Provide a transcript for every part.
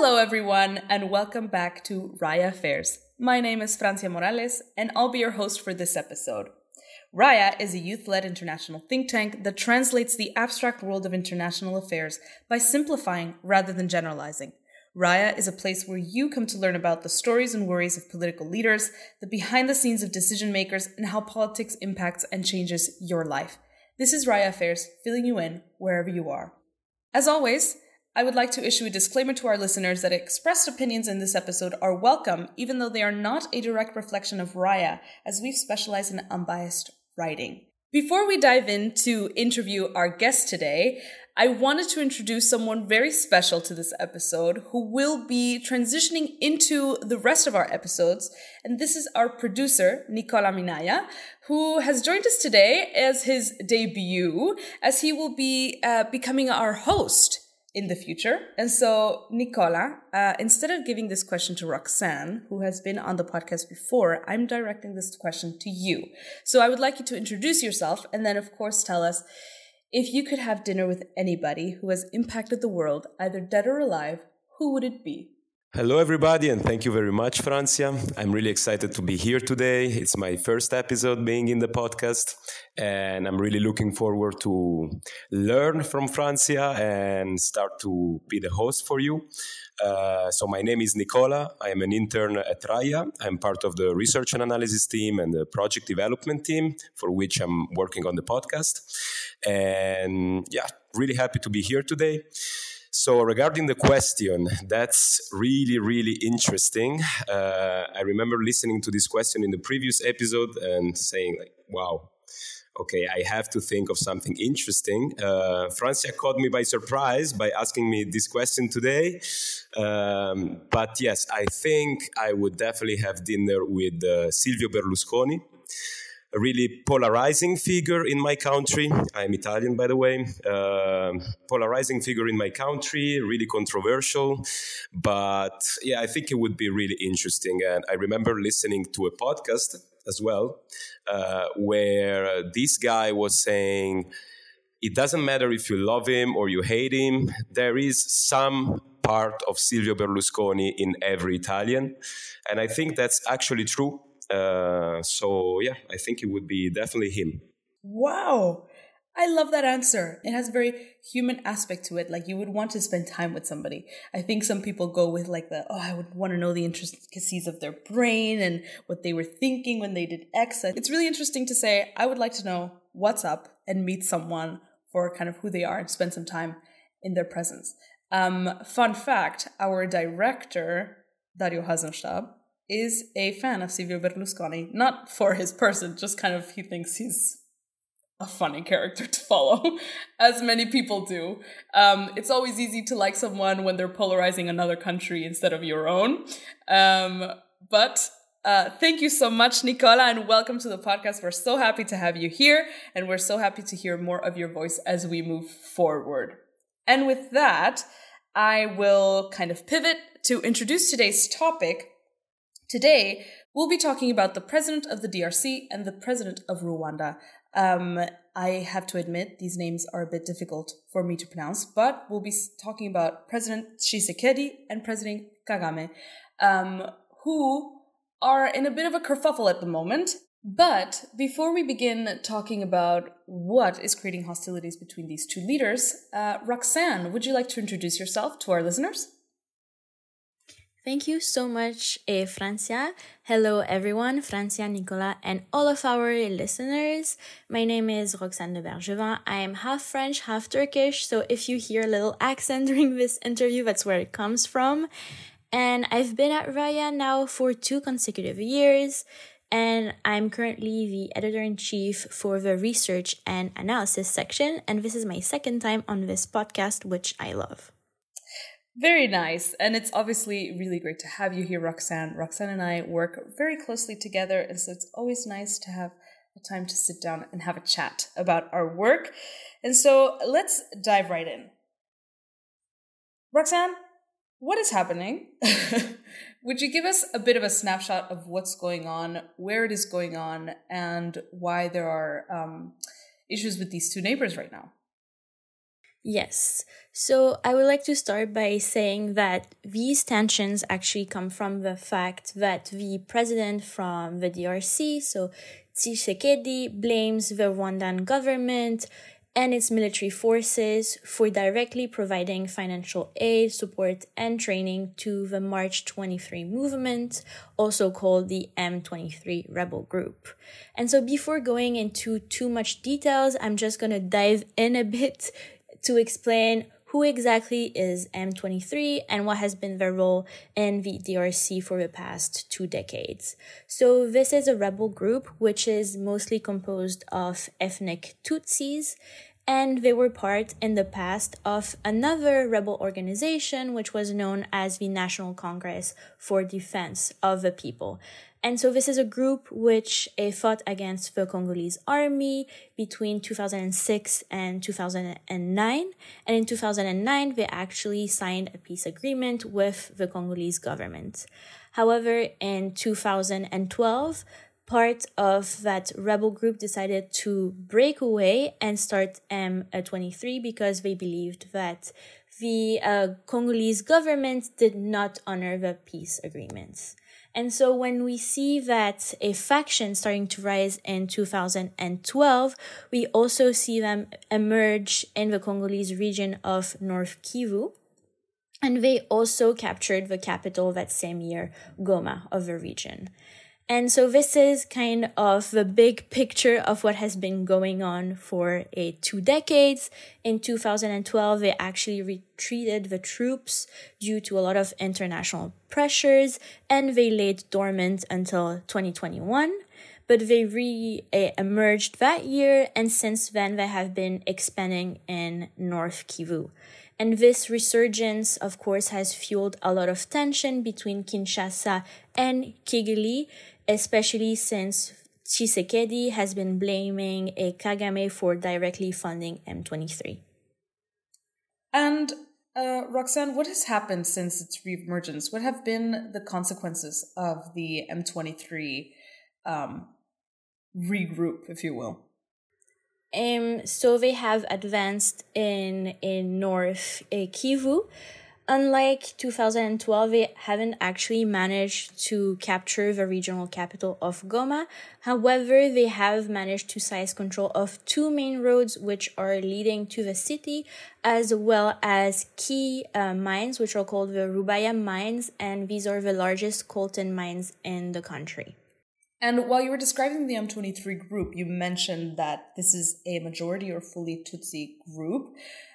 Hello, everyone, and welcome back to Raya Affairs. My name is Francia Morales, and I'll be your host for this episode. Raya is a youth-led international think tank that translates the abstract world of international affairs by simplifying rather than generalizing. Raya is a place where you come to learn about the stories and worries of political leaders, the behind the scenes of decision makers, and how politics impacts and changes your life. This is Raya Affairs, filling you in wherever you are. As always, I would like to issue a disclaimer to our listeners that expressed opinions in this episode are welcome, even though they are not a direct reflection of Raya, as we've specialized in unbiased writing. Before we dive in to interview our guest today, I wanted to introduce someone very special to this episode who will be transitioning into the rest of our episodes. And this is our producer, Nicola Minaya, who has joined us today as his debut, as he will be becoming our host in the future. And so, Nicola, instead of giving this question to Roxanne, who has been on the podcast before, I'm directing this question to you. So I would like you to introduce yourself and then, of course, tell us if you could have dinner with anybody who has impacted the world, either dead or alive, who would it be? Hello, everybody, and thank you very much, Francia. I'm really excited to be here today. It's my first episode being in the podcast, and I'm really looking forward to learn from Francia and start to be the host for you. So my name is Nicola. I am an intern at Raya. I'm part of the research and analysis team and the project development team, for which I'm working on the podcast. And yeah, really happy to be here today. So regarding the question, that's really, really interesting. I remember listening to this question in the previous episode and saying like, wow, okay, I have to think of something interesting. Francia caught me by surprise by asking me this question today. But yes, I think I would definitely have dinner with Silvio Berlusconi. A really polarizing figure in my country. I'm Italian, by the way. Polarizing figure in my country, really controversial. But yeah, I think it would be really interesting. And I remember listening to a podcast as well, where this guy was saying, it doesn't matter if you love him or you hate him, there is some part of Silvio Berlusconi in every Italian. And I think that's actually true. So yeah, I think it would be definitely him. Wow. I love that answer. It has a very human aspect to it. Like you would want to spend time with somebody. I think some people go with like I would want to know the intricacies of their brain and what they were thinking when they did X. It's really interesting to say, I would like to know what's up and meet someone for kind of who they are and spend some time in their presence. Fun fact, our director, Dario Hasenstab, is a fan of Silvio Berlusconi, not for his person, just kind of he thinks he's a funny character to follow, as many people do. It's always easy to like someone when they're polarizing another country instead of your own. But thank you so much, Nicola, and welcome to the podcast. We're so happy to have you here, and we're so happy to hear more of your voice as we move forward. And with that, I will kind of pivot to introduce today's topic. Today, we'll be talking about the president of the DRC and the president of Rwanda. I have to admit, these names are a bit difficult for me to pronounce, but we'll be talking about President Tshisekedi and President Kagame, who are in a bit of a kerfuffle at the moment. But before we begin talking about what is creating hostilities between these two leaders, Roxanne, would you like to introduce yourself to our listeners? Thank you so much, Francia. Hello, everyone, Francia, Nicola, and all of our listeners. My name is Roxane de Bergevin. I am half French, half Turkish, so if you hear a little accent during this interview, that's where it comes from. And I've been at Raya now for 2 consecutive years, and I'm currently the editor-in-chief for the research and analysis section, and this is my second time on this podcast, which I love. Very nice. And it's obviously really great to have you here, Roxanne. Roxanne and I work very closely together, and so it's always nice to have a time to sit down and have a chat about our work. And so let's dive right in. Roxanne, what is happening? Would you give us a bit of a snapshot of what's going on, where it is going on, and why there are issues with these two neighbors right now? Yes. So I would like to start by saying that these tensions actually come from the fact that the president from the DRC, so Tshisekedi, blames the Rwandan government and its military forces for directly providing financial aid, support, and training to the March 23 movement, also called the M23 rebel group. And so before going into too much details, I'm just going to dive in a bit to explain who exactly is M23 and what has been their role in the DRC for the past 2 decades. So this is a rebel group which is mostly composed of ethnic Tutsis, and they were part in the past of another rebel organization which was known as the National Congress for Defense of the People. And so this is a group which fought against the Congolese army between 2006 and 2009. And in 2009, they actually signed a peace agreement with the Congolese government. However, in 2012, part of that rebel group decided to break away and start M23 because they believed that the Congolese government did not honor the peace agreements. And so when we see that a faction starting to rise in 2012, we also see them emerge in the Congolese region of North Kivu. And they also captured the capital that same year, Goma, of the region. And so this is kind of the big picture of what has been going on for 2 decades. In 2012, they actually retreated the troops due to a lot of international pressures, and they laid dormant until 2021. But they re-emerged that year, and since then they have been expanding in North Kivu. And this resurgence, of course, has fueled a lot of tension between Kinshasa and Kigali, especially since Tshisekedi has been blaming Kagame for directly funding M23. And Roxanne, what has happened since its reemergence? What have been the consequences of the M23 regroup, if you will? So they have advanced in North Kivu. Unlike 2012, they haven't actually managed to capture the regional capital of Goma. However, they have managed to seize control of 2 main roads which are leading to the city, as well as key mines, which are called the Rubaya mines, and these are the largest coltan mines in the country. And while you were describing the M23 group, you mentioned that this is a majority or fully Tutsi group.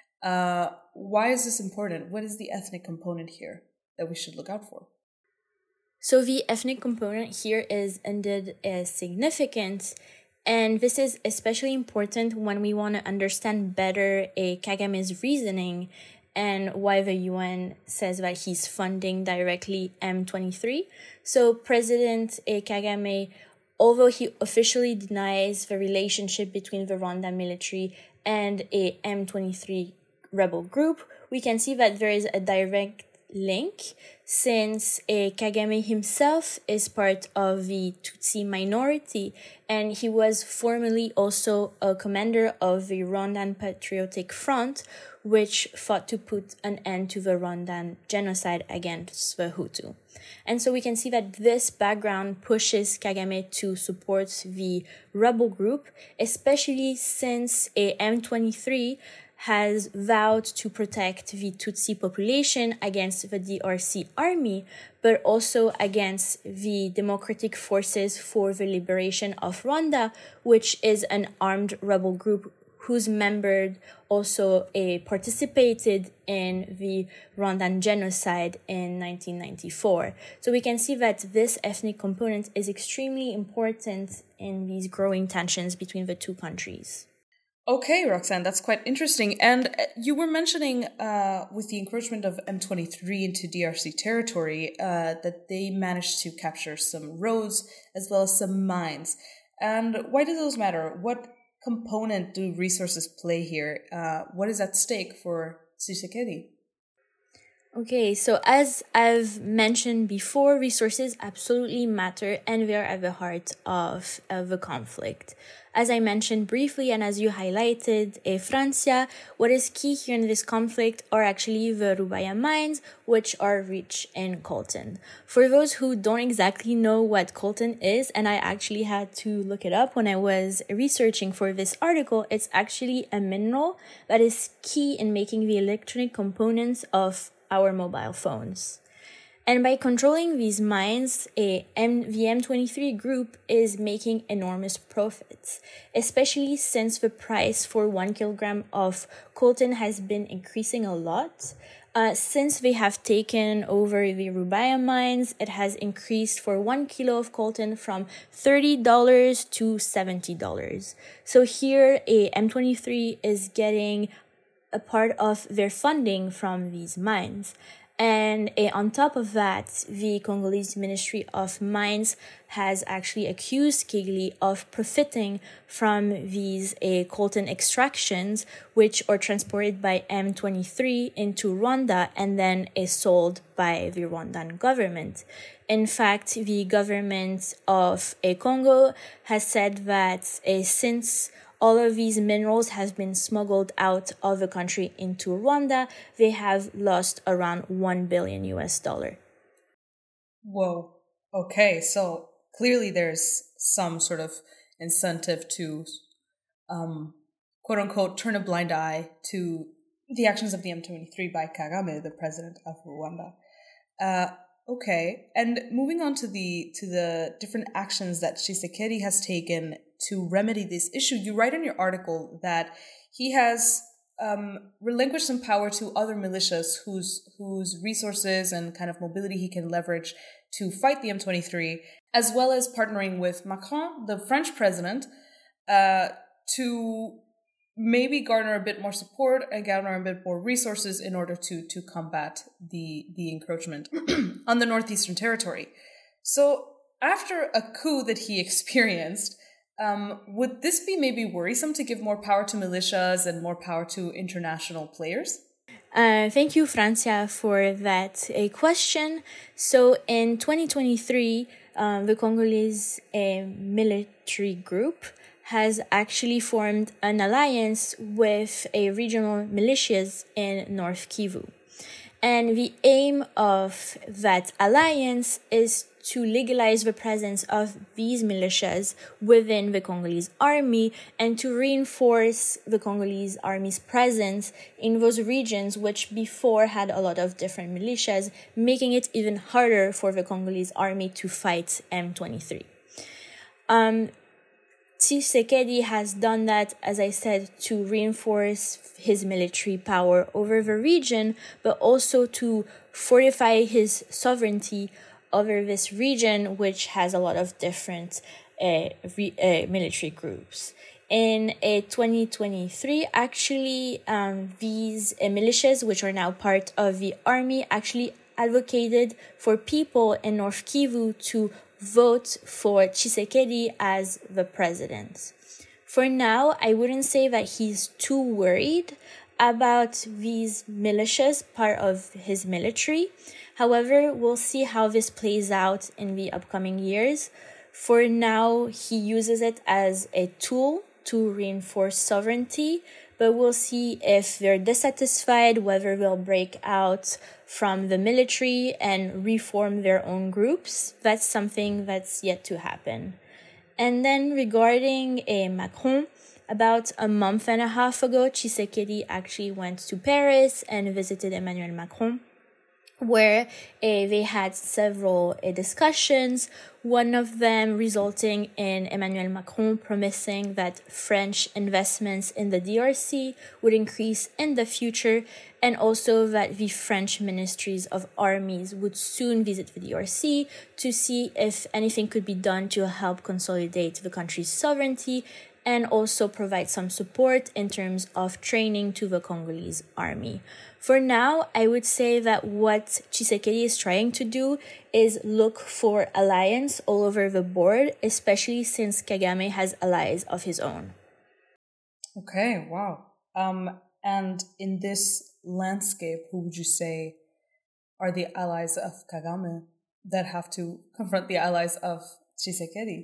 Why is this important? What is the ethnic component here that we should look out for? So the ethnic component here is indeed significant, and this is especially important when we want to understand better Kagame's reasoning and why the UN says that he's funding directly M23. So President Kagame, although he officially denies the relationship between the Rwanda military and a M23 rebel group, we can see that there is a direct link since Kagame himself is part of the Tutsi minority, and he was formerly also a commander of the Rwandan Patriotic Front, which fought to put an end to the Rwandan genocide against the Hutu. And so we can see that this background pushes Kagame to support the rebel group, especially since M23 has vowed to protect the Tutsi population against the DRC army, but also against the Democratic Forces for the Liberation of Rwanda, which is an armed rebel group whose members also participated in the Rwandan genocide in 1994. So we can see that this ethnic component is extremely important in these growing tensions between the two countries. Okay, Roxanne, that's quite interesting. And you were mentioning with the encroachment of M23 into DRC territory that they managed to capture some roads as well as some mines. And why do those matter? What component do resources play here? What is at stake for Tshisekedi? Okay, so as I've mentioned before, resources absolutely matter and they're at the heart of the conflict. As I mentioned briefly and as you highlighted, Francia, what is key here in this conflict are actually the Rubaya mines, which are rich in coltan. For those who don't exactly know what coltan is, and I actually had to look it up when I was researching for this article, it's actually a mineral that is key in making the electronic components of our mobile phones. And by controlling these mines, the M23 group is making enormous profits, especially since the price for 1 kilogram of coltan has been increasing a lot. Since they have taken over the Rubaya mines, it has increased for 1 kilo of coltan from $30 to $70. So here, M23 is getting a part of their funding from these mines. And on top of that, the Congolese Ministry of Mines has actually accused Kigali of profiting from these coltan extractions, which are transported by M23 into Rwanda and then is sold by the Rwandan government. In fact, the government of Congo has said that since all of these minerals have been smuggled out of the country into Rwanda, they have lost around $1 billion US. Whoa. Okay, so clearly there's some sort of incentive to, quote unquote, turn a blind eye to the actions of the M23 by Kagame, the president of Rwanda. Okay, and moving on to the different actions that Tshisekedi has taken to remedy this issue, you write in your article that he has relinquished some power to other militias whose resources and kind of mobility he can leverage to fight the M23, as well as partnering with Macron, the French president, to maybe garner a bit more support and garner a bit more resources in order to combat the encroachment on the Northeastern Territory. So after a coup that he experienced, would this be maybe worrisome to give more power to militias and more power to international players? Thank you, Francia, for that question. So in 2023, the Congolese military group has actually formed an alliance with a regional militias in North Kivu. And the aim of that alliance is to legalize the presence of these militias within the Congolese army and to reinforce the Congolese army's presence in those regions which before had a lot of different militias, making it even harder for the Congolese army to fight M23. Tshisekedi has done that, as I said, to reinforce his military power over the region, but also to fortify his sovereignty over this region, which has a lot of different military groups. In 2023, actually, these militias, which are now part of the army, actually advocated for people in North Kivu to vote for Tshisekedi as the president. For now, I wouldn't say that he's too worried about these militias, part of his military. However, we'll see how this plays out in the upcoming years. For now, he uses it as a tool to reinforce sovereignty, but we'll see if they're dissatisfied, whether they'll break out from the military and reform their own groups. That's something that's yet to happen. And then regarding Macron, about a month and a half ago, Tshisekedi actually went to Paris and visited Emmanuel Macron, where they had several discussions, one of them resulting in Emmanuel Macron promising that French investments in the DRC would increase in the future, and also that the French ministries of armies would soon visit the DRC to see if anything could be done to help consolidate the country's sovereignty and also provide some support in terms of training to the Congolese army. For now, I would say that what Tshisekedi is trying to do is look for alliance all over the board, especially since Kagame has allies of his own. Okay, wow. And in this landscape, who would you say are the allies of Kagame that have to confront the allies of Tshisekedi?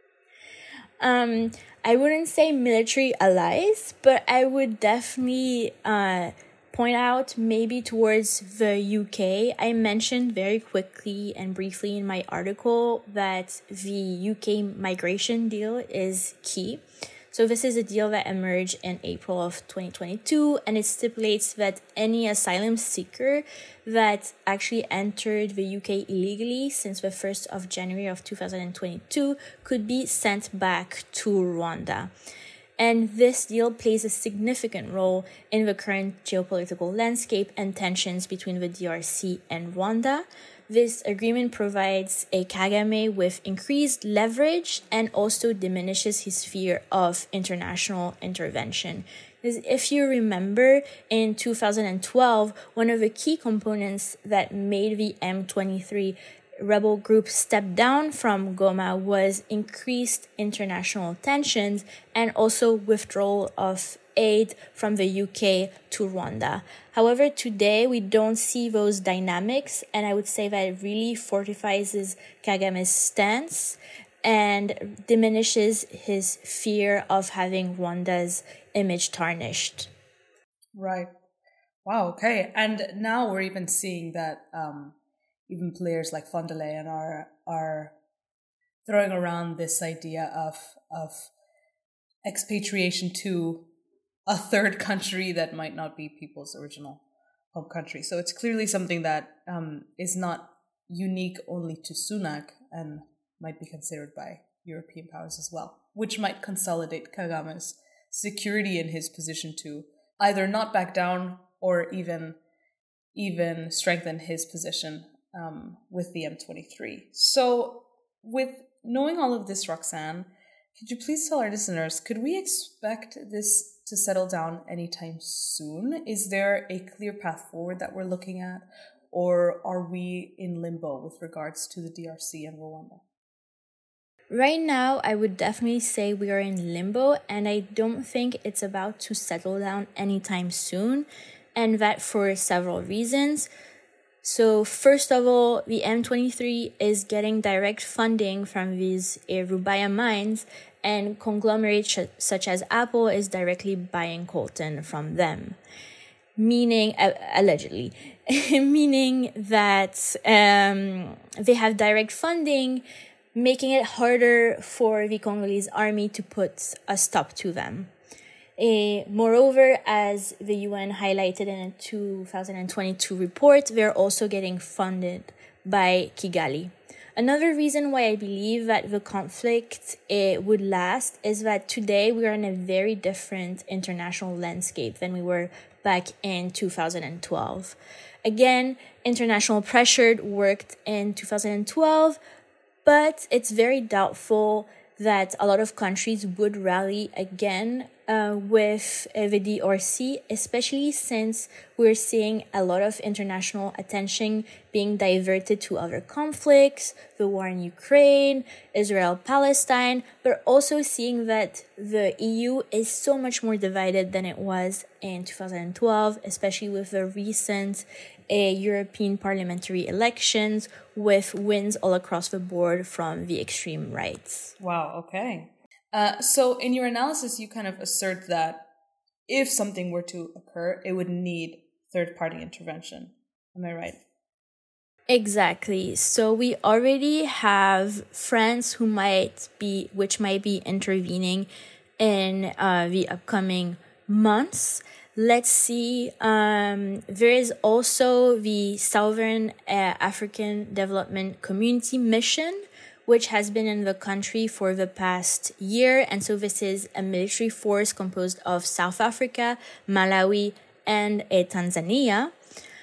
I wouldn't say military allies, but I would definitely point out maybe towards the UK. I mentioned very quickly and briefly in my article that the UK migration deal is key. So this is a deal that emerged in April of 2022, and it stipulates that any asylum seeker that actually entered the UK illegally since the 1st of January of 2022 could be sent back to Rwanda. And this deal plays a significant role in the current geopolitical landscape and tensions between the DRC and Rwanda. This agreement provides a Kagame with increased leverage and also diminishes his fear of international intervention. If you remember, in 2012, one of the key components that made the M23 rebel group step down from Goma was increased international tensions and also withdrawal of aid from the UK to Rwanda. However, today we don't see those dynamics, and I would say that it really fortifies Kagame's stance and diminishes his fear of having Rwanda's image tarnished. Right. Wow, okay. And now we're even seeing that even players like von der Leyen are throwing around this idea of expatriation to a third country that might not be people's original home country. So it's clearly something that is not unique only to Sunak and might be considered by European powers as well, which might consolidate Kagame's security in his position to either not back down or even strengthen his position with the M23. So with knowing all of this, Roxanne, could you please tell our listeners, could we expect this to settle down anytime soon? Is there a clear path forward that we're looking at, or are we in limbo with regards to the DRC and Rwanda? Right now, I would definitely say we are in limbo, and I don't think it's about to settle down anytime soon, and that for several reasons. So first of all, the M23 is getting direct funding from these Rubaya mines, and conglomerates such as Apple is directly buying coltan from them. Meaning, allegedly, meaning that they have direct funding, making it harder for the Congolese army to put a stop to them. Moreover, as the UN highlighted in a 2022 report, they're also getting funded by Kigali. Another reason why I believe that the conflict would last is that today we are in a very different international landscape than we were back in 2012. Again, international pressure worked in 2012, but it's very doubtful that a lot of countries would rally again with the DRC, especially since we're seeing a lot of international attention being diverted to other conflicts, the war in Ukraine, Israel-Palestine, but also seeing that the EU is so much more divided than it was in 2012, especially with the recent European parliamentary elections with wins all across the board from the extreme rights. Wow, okay. So in your analysis, you kind of assert that if something were to occur, it would need third-party intervention. Am I right? Exactly. So we already have France which might be intervening in the upcoming months. Let's see. There is also the Southern African Development Community Mission, which has been in the country for the past year. And so this is a military force composed of South Africa, Malawi, and Tanzania.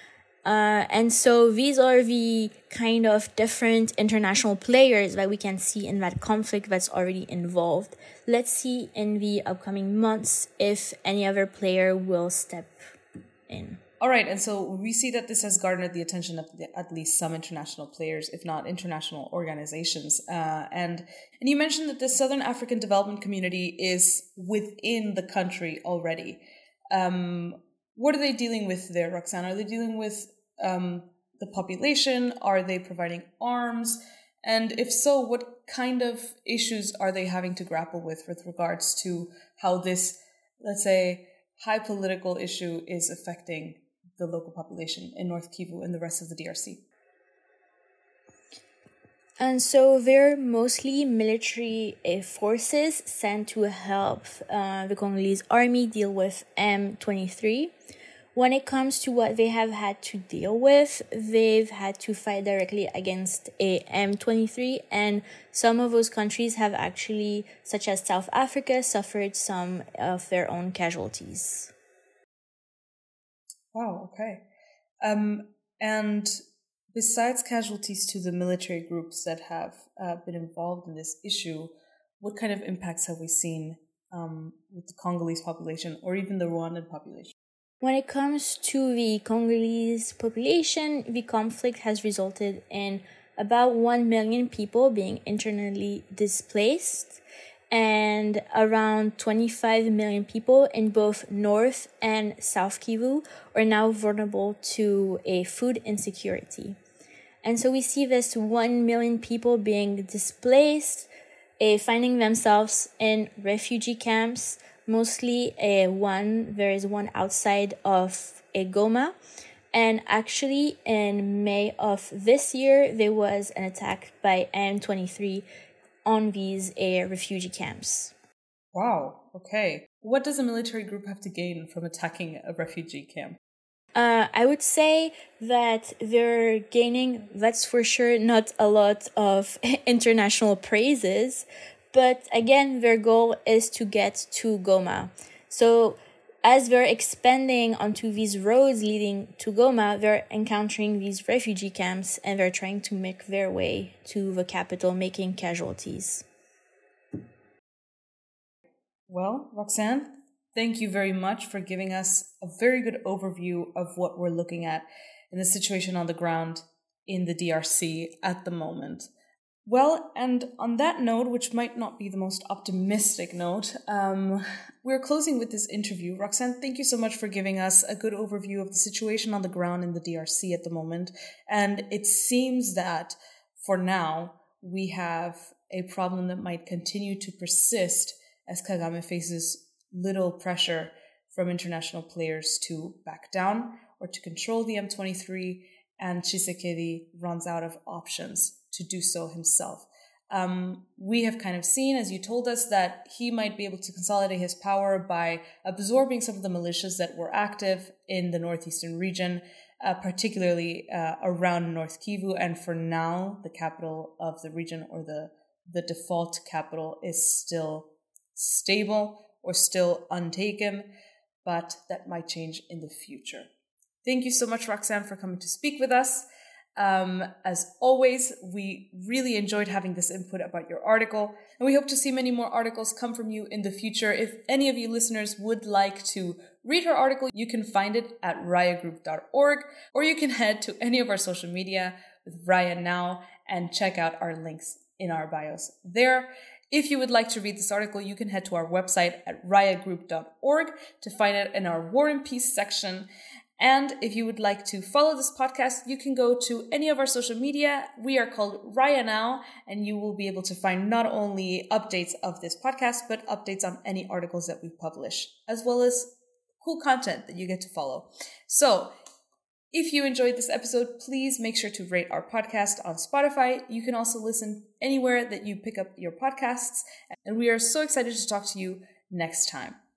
And so these are the kind of different international players that we can see in that conflict that's already involved. Let's see in the upcoming months if any other player will step in. All right, and so we see that this has garnered the attention of at least some international players, if not international organizations. And you mentioned that the Southern African Development Community is within the country already. What are they dealing with there, Roxana? Are they dealing with the population? Are they providing arms? And if so, what kind of issues are they having to grapple with regards to how this, let's say, high political issue is affecting the local population in North Kivu and the rest of the DRC? And so they're mostly military forces sent to help the Congolese army deal with M23. When it comes to what they have had to deal with, they've had to fight directly against a M23, and some of those countries have actually, such as South Africa, suffered some of their own casualties. Wow, okay. And besides casualties to the military groups that have been involved in this issue, what kind of impacts have we seen with the Congolese population or even the Rwandan population? When it comes to the Congolese population, the conflict has resulted in about 1 million people being internally displaced and around 25 million people in both North and South Kivu are now vulnerable to a food insecurity. And so we see this 1 million people being displaced, finding themselves in refugee camps. Mostly there is one outside of Goma. And actually in May of this year, there was an attack by M23 on these refugee camps. Wow, okay. What does a military group have to gain from attacking a refugee camp? I would say that they're gaining, that's for sure, not a lot of international praises. But again, their goal is to get to Goma. So as they're expanding onto these roads leading to Goma, they're encountering these refugee camps and they're trying to make their way to the capital, making casualties. Well, Roxanne, thank you very much for giving us a very good overview of what we're looking at in the situation on the ground in the DRC at the moment. Well, and on that note, which might not be the most optimistic note, we're closing with this interview. Roxanne, thank you so much for giving us a good overview of the situation on the ground in the DRC at the moment. And it seems that for now, we have a problem that might continue to persist as Kagame faces little pressure from international players to back down or to control the M23, and Tshisekedi runs out of options to do so himself. We have kind of seen, as you told us, that he might be able to consolidate his power by absorbing some of the militias that were active in the northeastern region, particularly around North Kivu. And for now, the capital of the region, or the default capital, is still stable or still untaken, but that might change in the future. Thank you so much, Roxanne, for coming to speak with us. As always, we really enjoyed having this input about your article, and we hope to see many more articles come from you in the future. If any of you listeners would like to read her article, you can find it at rayagroup.org, or you can head to any of our social media with Raya Now and check out our links in our bios there. If you would like to read this article, you can head to our website at rayagroup.org to find it in our War and Peace section. And if you would like to follow this podcast, you can go to any of our social media. We are called Raya Now, and you will be able to find not only updates of this podcast, but updates on any articles that we publish, as well as cool content that you get to follow. So if you enjoyed this episode, please make sure to rate our podcast on Spotify. You can also listen anywhere that you pick up your podcasts. And we are so excited to talk to you next time.